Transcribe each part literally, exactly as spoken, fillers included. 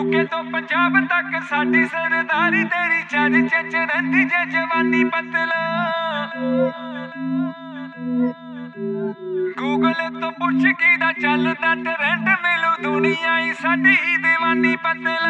UK तो पंजाब तक साडी सरदारी तेरी चर्चा च रहिंदी जे जवानी पतला गूगल तो पुछ की दा चलदा ट्रेंड मिलू दुनिया ही साडी ही दीवानी पतला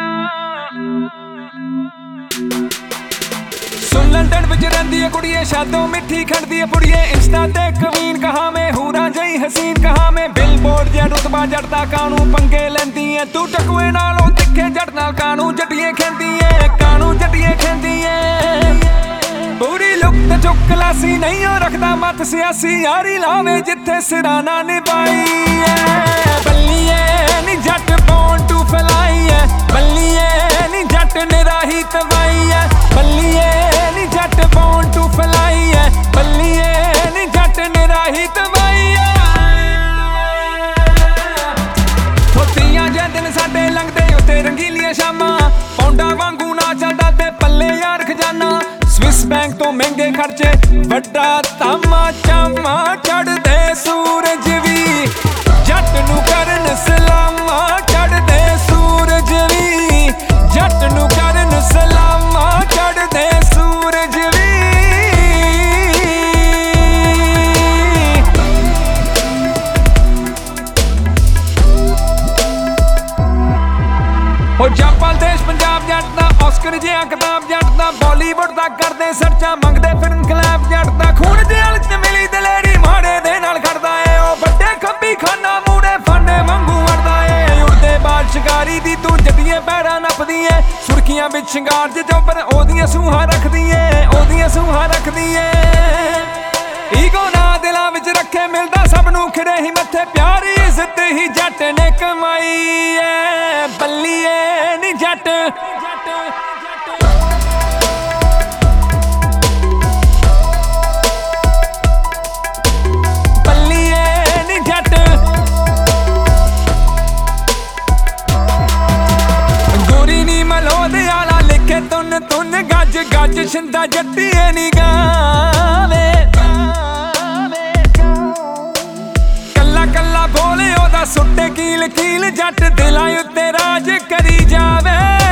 सुन लंदन विच रहिंदी है कुड़िए शादों मिठी खड़दी है पुड़िए इंस्टा ते कवीन कहा मैं हूरा जई हसीन कहा मैं बिलबोर्ड जे रुतबा जड़दा कानू पंगे लैंदी है तू टकुए नालों तिखे जड़ नाल कानू जटिए खेंदी है कानू जटिए खेंदी है पूरी लुक ते चुक क्लासी नहीं हो रखदा मत सियासी यारी लावे जिथे सिराना निभाई है बल्लिए नी जट बोन टू फलाई है बल्लिए नी जट निराही तवाई है बल्लिए नी जट बोन टू फलाई है बल्लिए नी जट निराही तवाई है होतियां जे दिन साडे लंघदे उत्ते रंगीलियां शामां पौंडा वांगू ना चलदा ते पल्ले यार खजाना स्विस बैंक तो महंगे खर्चे वड्डा तामा चामा चढ़दे सूरज भी जट नू करन सलामा चढ़दे सूरज भी जट नू करन सलामा चढ़दे सूरज भी हो जापाल देश पंजाब जट दा ऑस्कर जिहा किताब जट दा बॉलीवुड दा करदे सर्चा मंगदे फिरन क्लैप जट दा खून जेल च मिली दलेरी माड़े दे नाल खड़दा ए ओ बड्डे खंबी खाना मूड़े फाने वांगू वड़दा ए उड़दे बाल शिकारी दी तू जटिए पैड़ा नपदी ए सुर्खियां विच शिंगार जे चोपर ओदियां सूहां रखदी ए ओदियां सूहां रखदी ए ईगो ना दिलां विच रखे मिलदा सब नू खिड़े ही मत्थे प्यार इज्जत ही जट ने कमाई ए बल्लिए नी जट बल्लिए नी जट गोरी नी मलोद आला लिखे तुन तुन गज गज छिंदा जट्टिए नी गावे कल्ला कल्ला बोले ओदा सुट्टे कील कील जट दिलां उत्ते राज करी जावे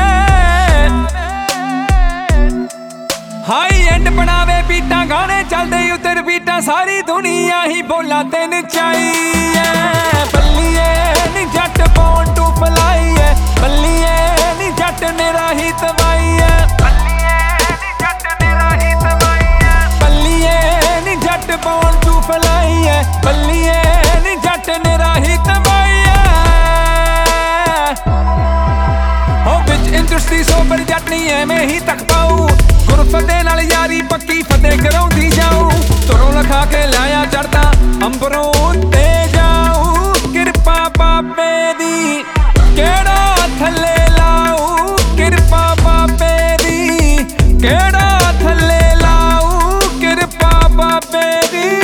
हाई एंड बनावे बीटा गाने चलदे उतर बीटा सारी दुनिया ही बोला तेन चाहिए बल्लिए नी जट बोन टू फलाई है बल्लिए नी जट निराही तवाई है बल्लिए नी जट निराही तवाई है बल्लिए नी जट बोन टू फलाई है बल्लिए नी जट निराही तवाई है हो विच इंडस्ट्री सोबर जट नहीं है मैं ही तक पाऊं गुरफते नाल यारी पक्की फतेह कराउंदी जाऊं तुरों लखा के लाया चढ़दा अंबरों उत्ते जाऊं किरपा बाबे दी केड़ा थल्ले लाऊं किरपा बाबे दी केड़ा थल्ले लाऊं किरपा बाबे दी